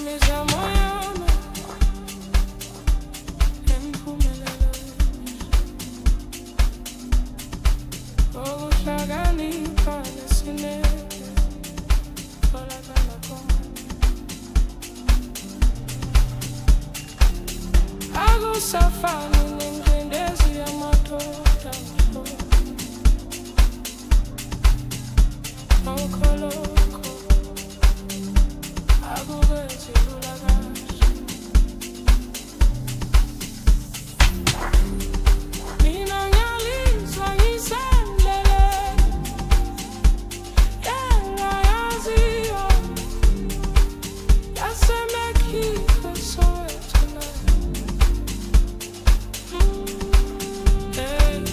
Hey.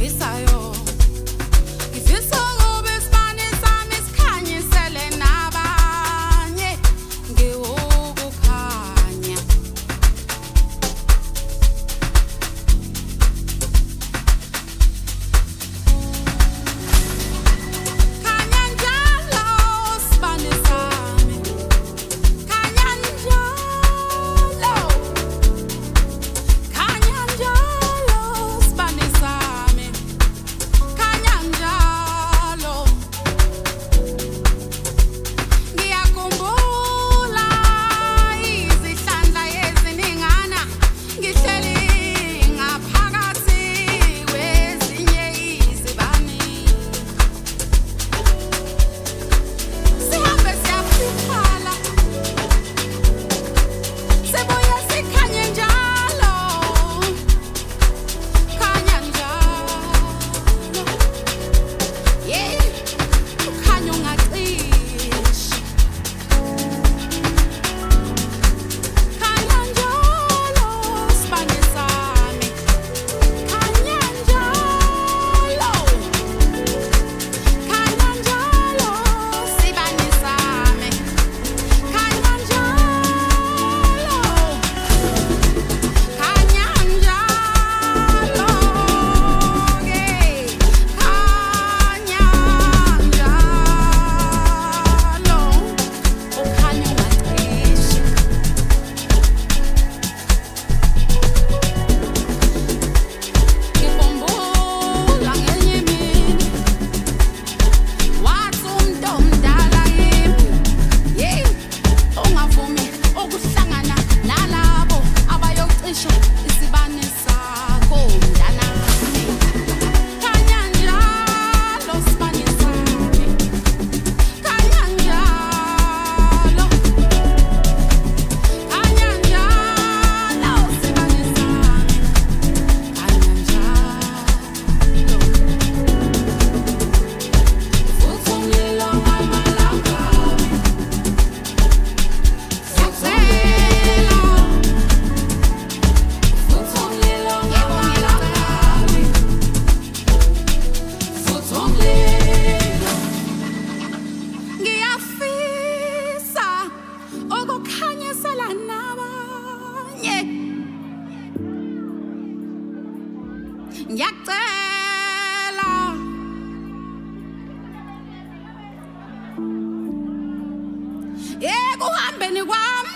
ekuhambeni kwami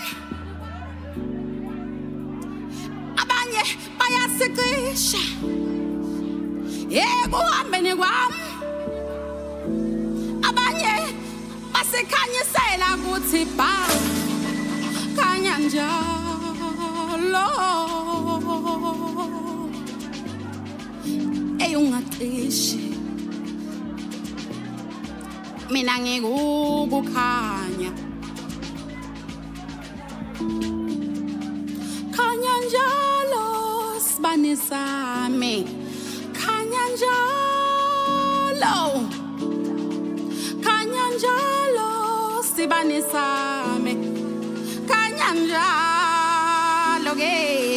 abanye bayasicisha ekuhambeni kwami abanye basikhanyisela kuthi ba khanya njalo eyungacishi mina ngikukukhanya khanya njalo sibane sami khanya njalo sibane sami khanya njalo ke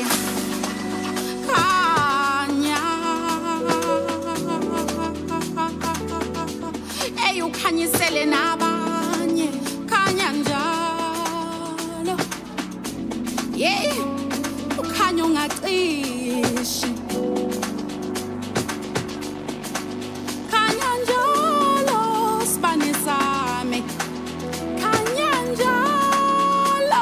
ukhanyisele nabanye khanya njalo ukhanya ungacishi khanya njalo sibane sami khanya njalo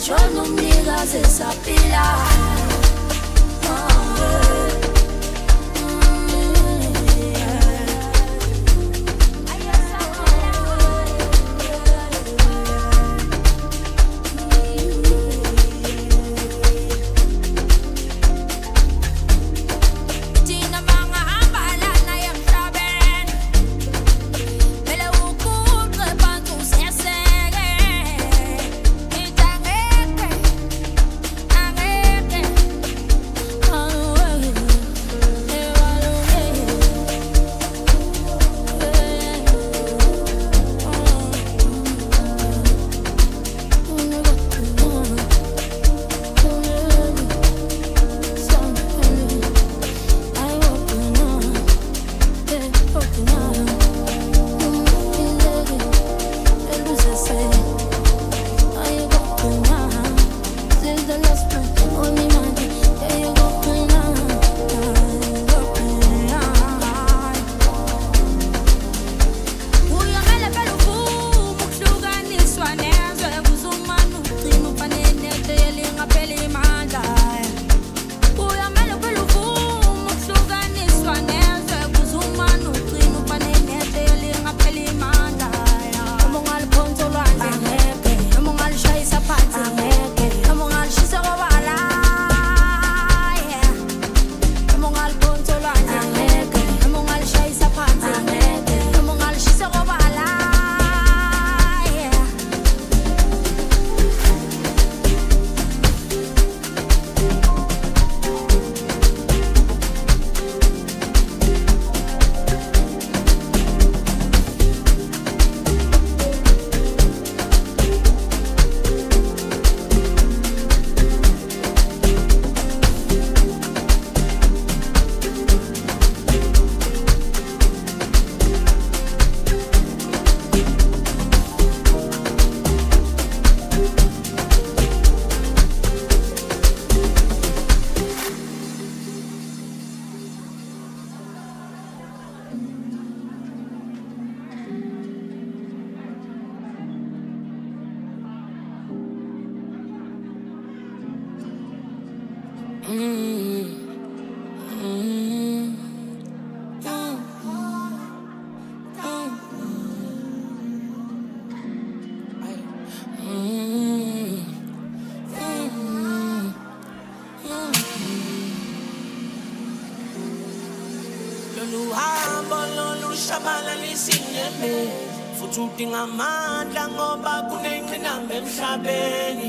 Shona umnikazi esaphilayo. Ngamandla ngoba kunengqinamba emhlabeni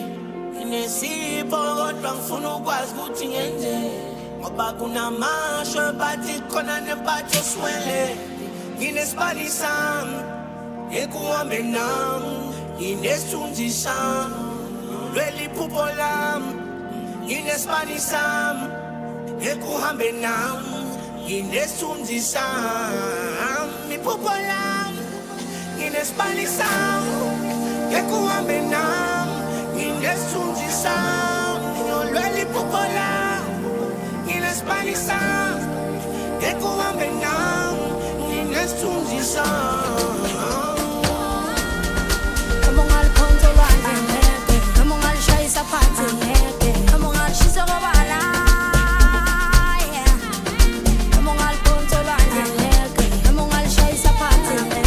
inesipho kodwa ngifuna ukwazi ukuthi ngenze ngoba kunamashwe bathi khona nempatho swele nginesibali sami ekuhambe nami nginesithunzi sami lweliphupho lami nginesibali sami ekuhambe nami nginesithunzi sami iphupho lami Nginesibali sami ekuhambe nami nginesithunzi sami lweliphupho lami nginesibali sami ekuhambe nami nginesithunzi sami Noma ungaliphonsa olwandle ngeke noma ungalishayisa phansi ngeke noma ungalishisa kwabala noma ungaliphonsa olwandle ngeke noma ungalishayisa phansi ngeke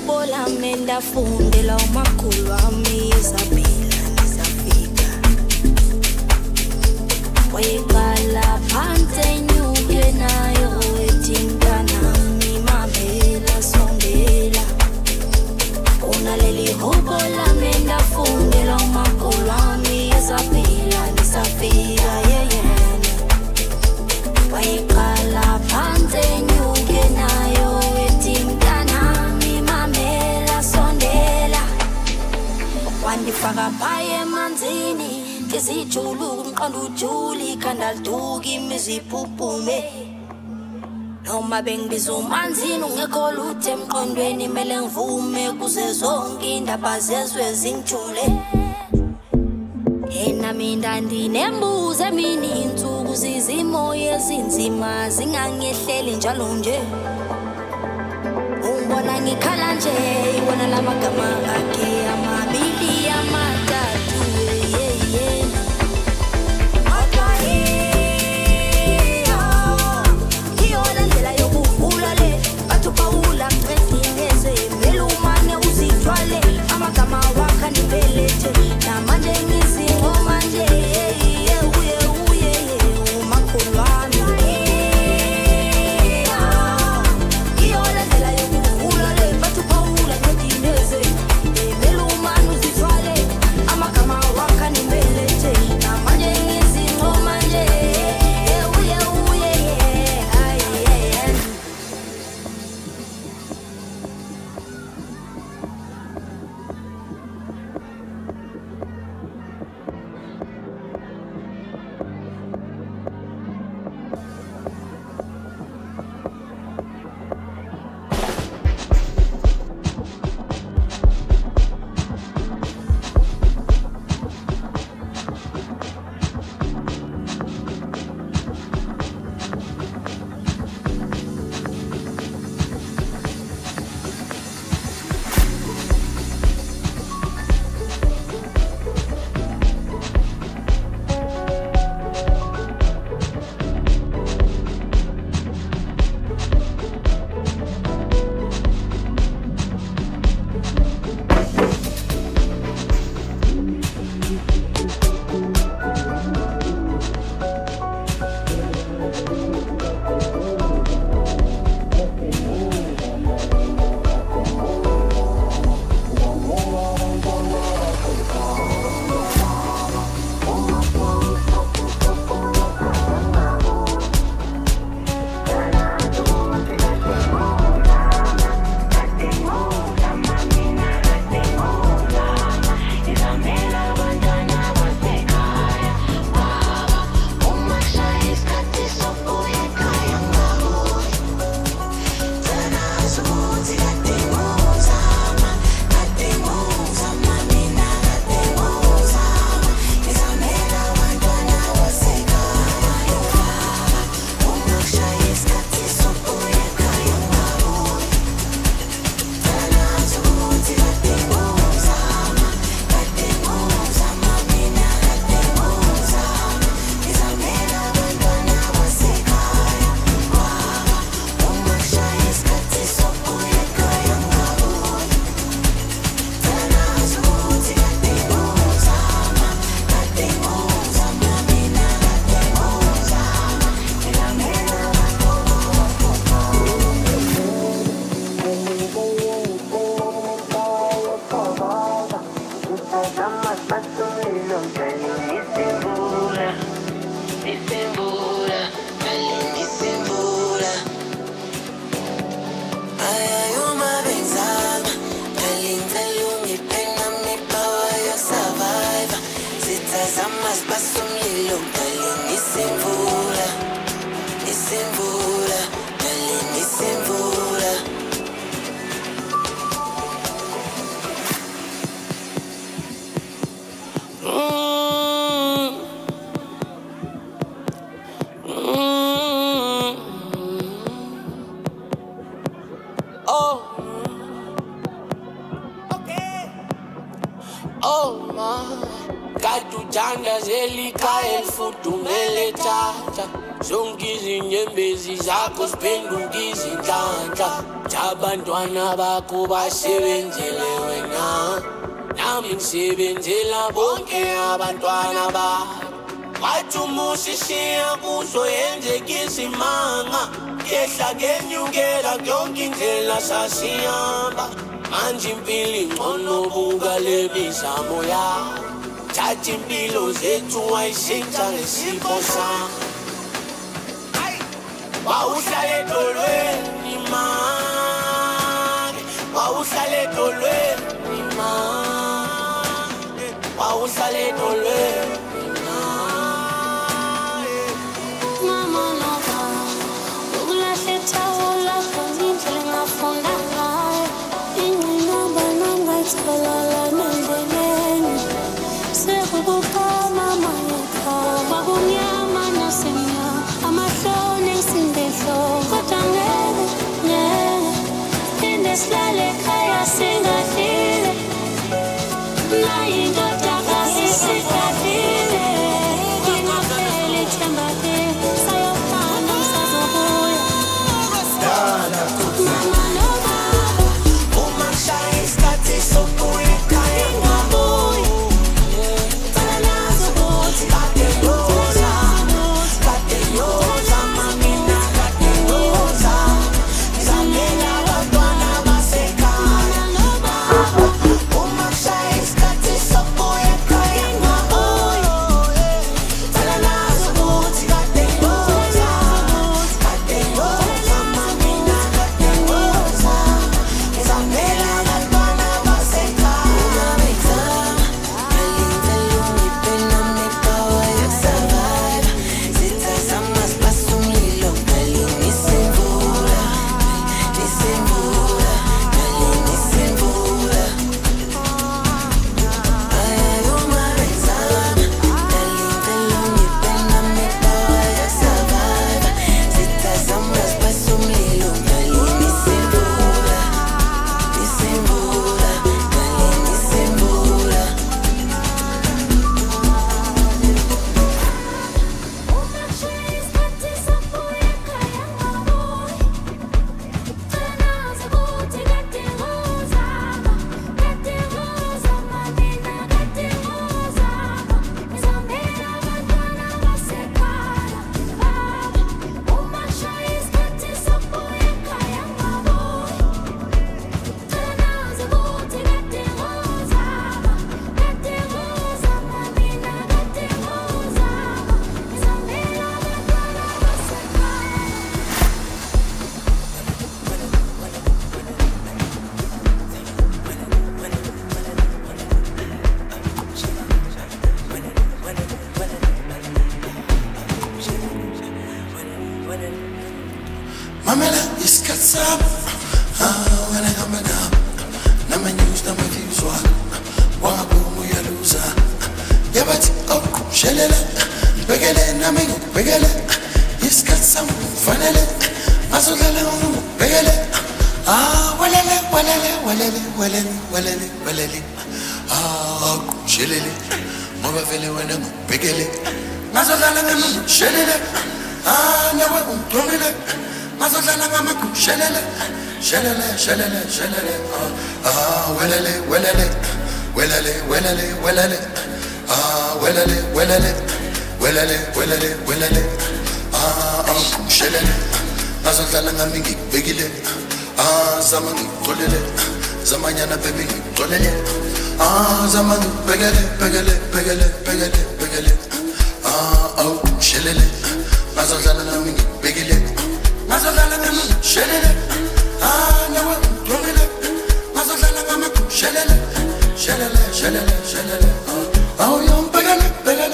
hubo lami ndafundela umakhulu wami izaphila nizafika wayeqala phansi enyuke nayo ethi mntanami mamela sondela unaleli hubo lami ndafundela umakhulu wami izaphila nizafika wayeqala phansi enyuke nayo ethi mntanami mamela sondela wandifaka phaya emanzini ngizijulu umqondo ujuli ikhanda liduka imizi iphuphume noma bengibiza umanzini ungekho lutho emqondweni mele ngivume kuze zonke indaba zezwe zingijule yena mina ndinembuzo emini insuku zizimo ezinzima zingangehleli njalo nje ungibona ngikhala nje ibona lamagama akhe amabili amathathu amagama wakho andibelete namanje ngizingoma nje uye umakhulu wami iyona ndlela yokukhula le bathi phawula ngedineze emela umane uzithwale amagama wakho andibelete namanje ngizingoma nje uye Oh my, katu janga zeli ka el futu mele tata. zonke izinyembezi zakho ziphenduka izinhlanhla abantwana bakho basebenzele wena nami ngisebenzela bonke abantwana bakho wathi umusishiya kuzo yenzeka izimanga yehla kenyukela yonke indlela sasihamba manje impilo ingcono buka le mizamo yakho thatha impilo zethu wayishintsha ngesipho sakho wawuhlala edolweni manje wawuhlala edolweni manje wawuhlala edolweni mama nova ukulahle thawula ngindlela ngafunda ngayo ingqinamba nangayitholala nendleleni sekubuphama mayekha kwakunyama nasemnyama amahloni sindehlo kodwa ngeke phinde silale ekhaya singadlile nayindoda kasisigadlile ngingafeli ithemba ke sayofana ngisazobuya mama nova uma shaya isikhathi sokuya ekhaya ngabuya phela nazo ukuthi kade yoza mamina kade yoza ngizamela abantwana basekhaya uma shaya isikhathi sokuya ekhaya ngabuya phela nazo ukuthi kade yoza mamina kade yoza ngizamela abantwana basekhaya Mamela isikhatsami wena hamba nami nama-news nama-views wami wangaphuma uyaluza yabathi awuqhushelela ngibhekele nami ngikubhekele isikhathi sami kufanele ngazodlala ngikubhekele walele awuqhushelele ngoba vele wena ngikubhekele ngazodlala ngami ngikubhekele nawe ungigcomile ngazodlala ngamakushelele shelele welele kushelele ngazodlala ngami ngikubekile zama ngikuxolele zamanyana baby ngikuxolele zama ngikubekele kushelele ngazodlala ngami ngikubekile ngazodlala ngami shelele nawe ungigcomile ngazodlala ngami shelele yombekele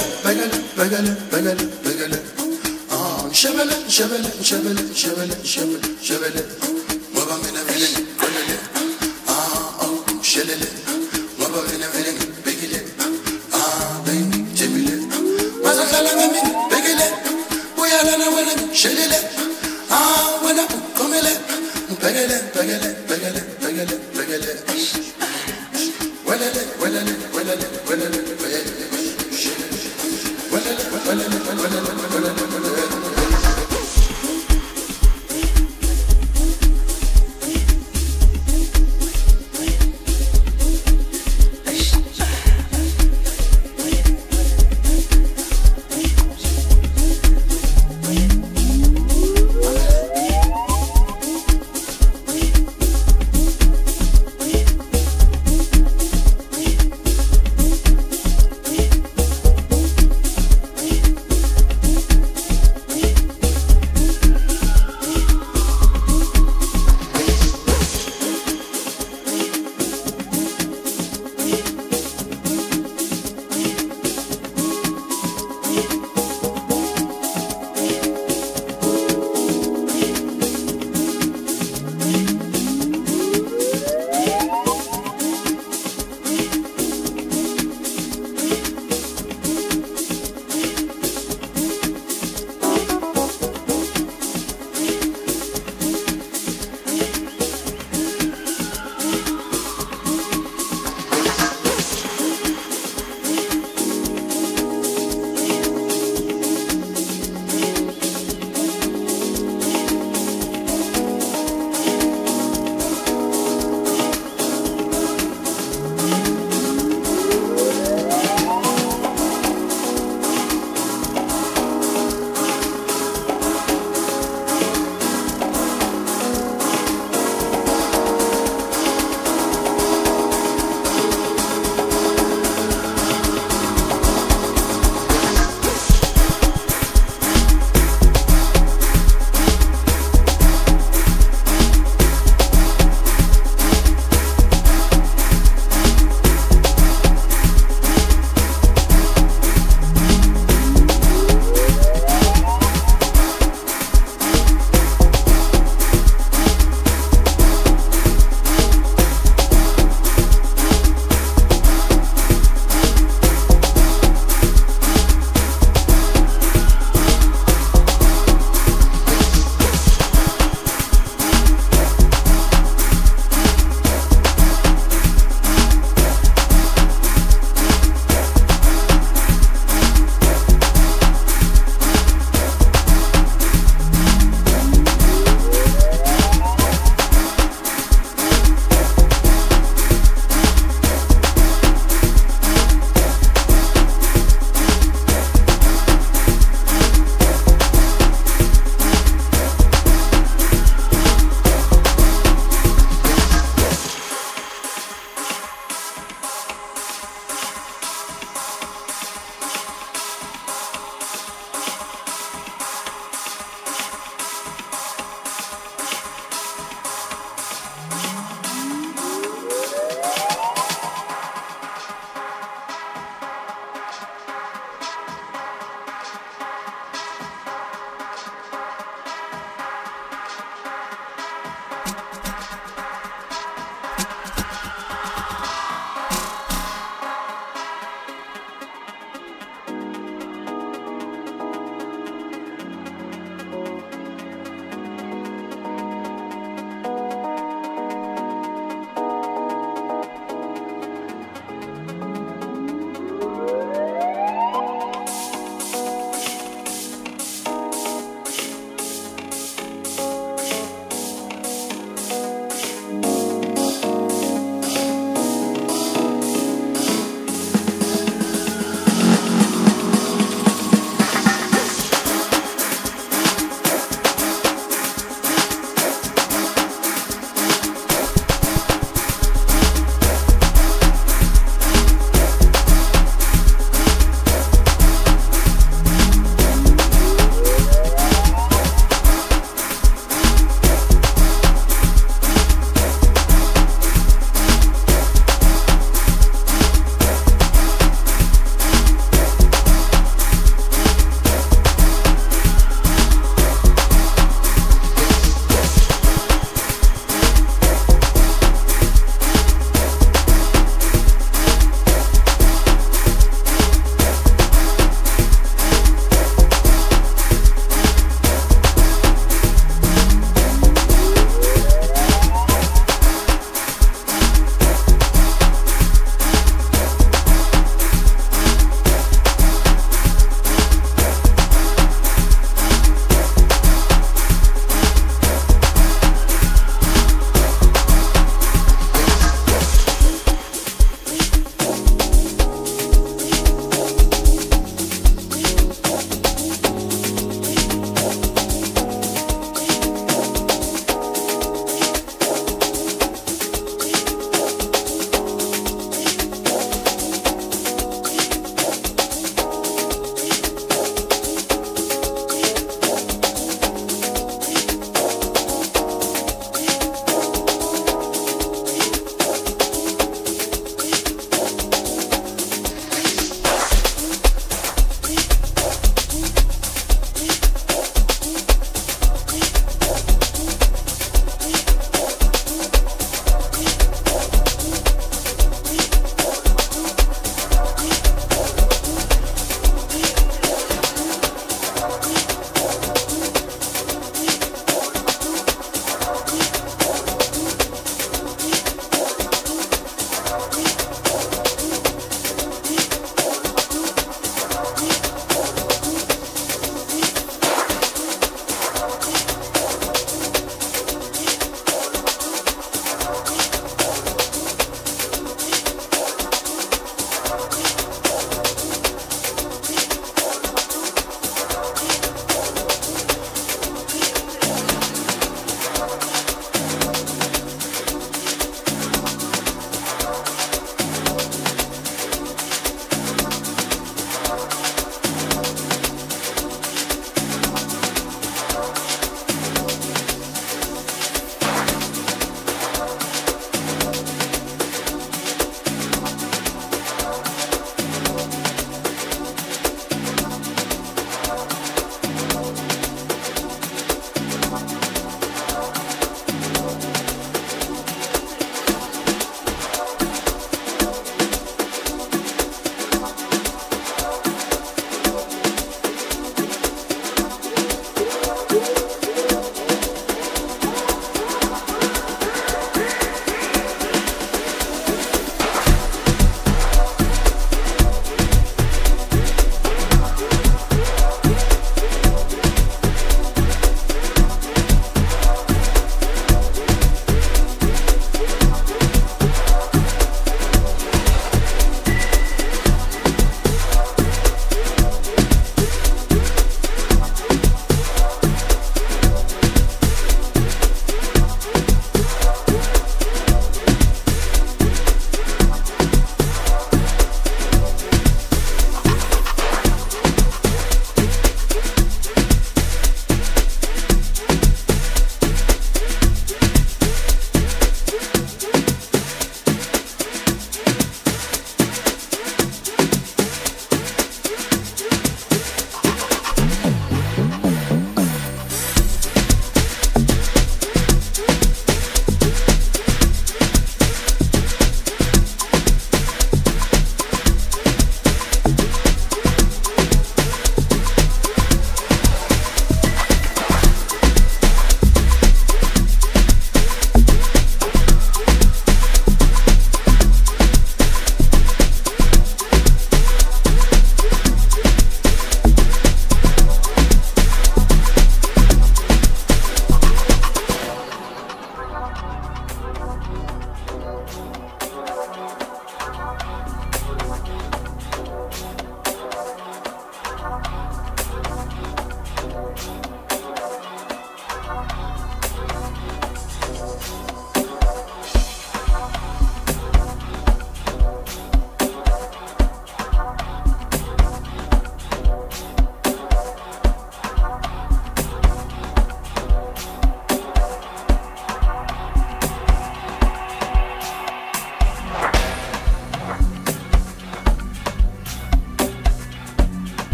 shebele ngoba mina vele ngikuqolele shelele ngoba mina vele ngikubekile baby jebile ngazodlala ngami ngikubekile uyalana wena shelele wena ungigcomile ngibhekele welele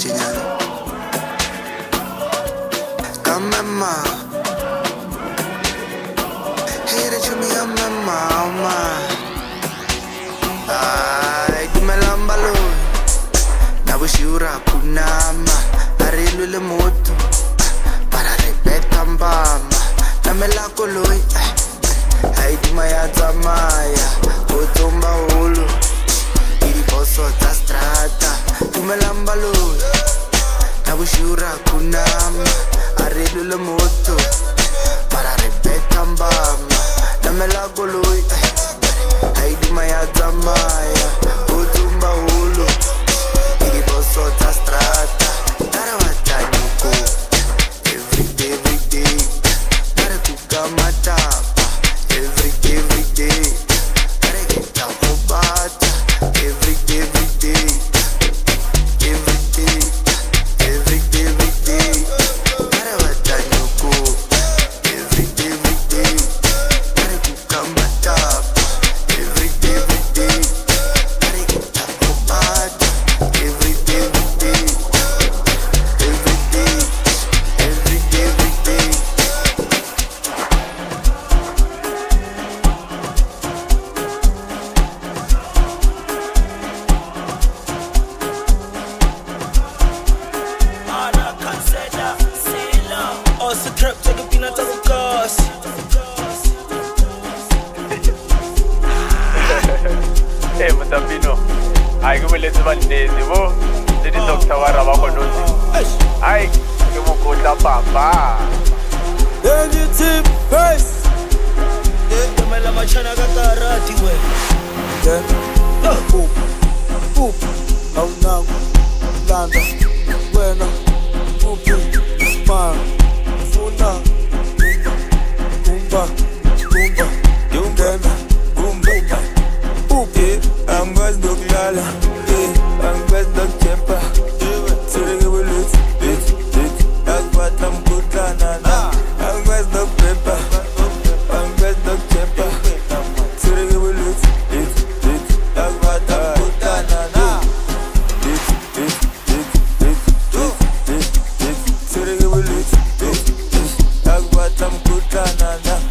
chinyana. Kamema. Hey, that you me a mama. Ay, dumelamba lo. Nabushura kunama. Arilu le moto. Para repeta mbama. Namela koloi. Ay, dumaya tamaya. Otomba holo. Iri boso ta strata. Dumelamba lo. Nabushura kunama. Arilu le moto. Para repeta mbama. Namela koloi. Ay, dumaya tamaya. Otomba holo. Iri boso ta strata. Tarawata nuko. Every day. Para kukamata. Every day. Para get out of bata. Every day. Tarawata nuko. Every day. Para kukamata. Every day. Para get out of bata. Every day. Hey, Mutambino, I go let you one day, the doctor Waraba Konosi. I give you good papa. Then you tip first. The Malama Chana got a ratty way. Then, poop, oh now, Landa, bueno, poopy, man, Funa, Goomba, I'm going to Lala, I'm going to Chepa, so they will lose it. That's what I'm good at. I'm going to Pepper, I'm going to Chepa, so they will lose it. That's what I'm good at. So they will lose it. That's what I'm good at.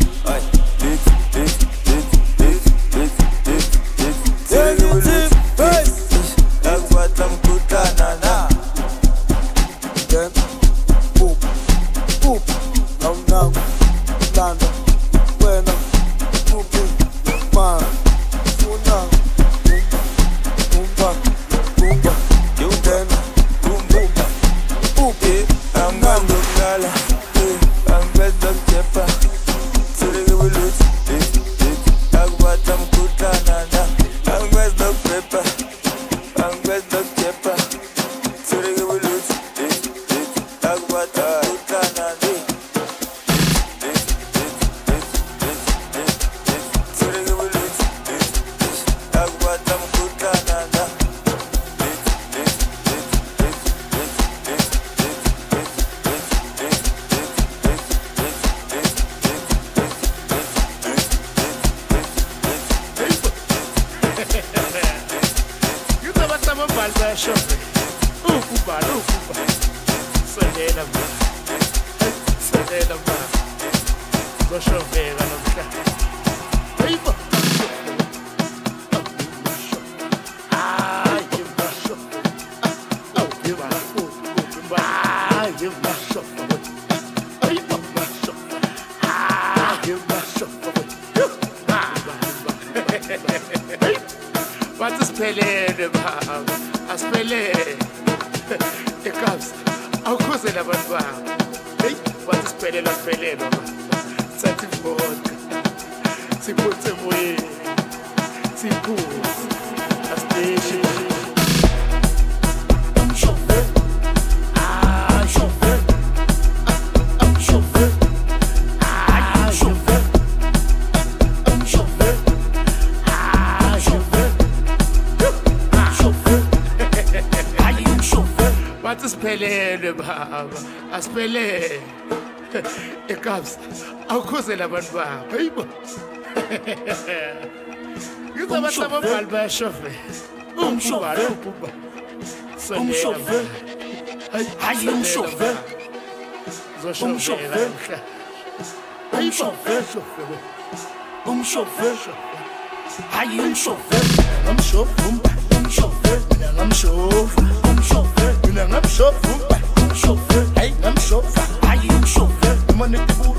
Aspele ekabs awukhosela abantu bakho hayibo ngizabasaba balba shofe umshofe hayi umshoferi umshoferi umshoferi hayi umshoferi umshoferi mina ngamshofa umshoferi mina ngamshofa umshoferi hayi ngamshofa hayi umshoferi noma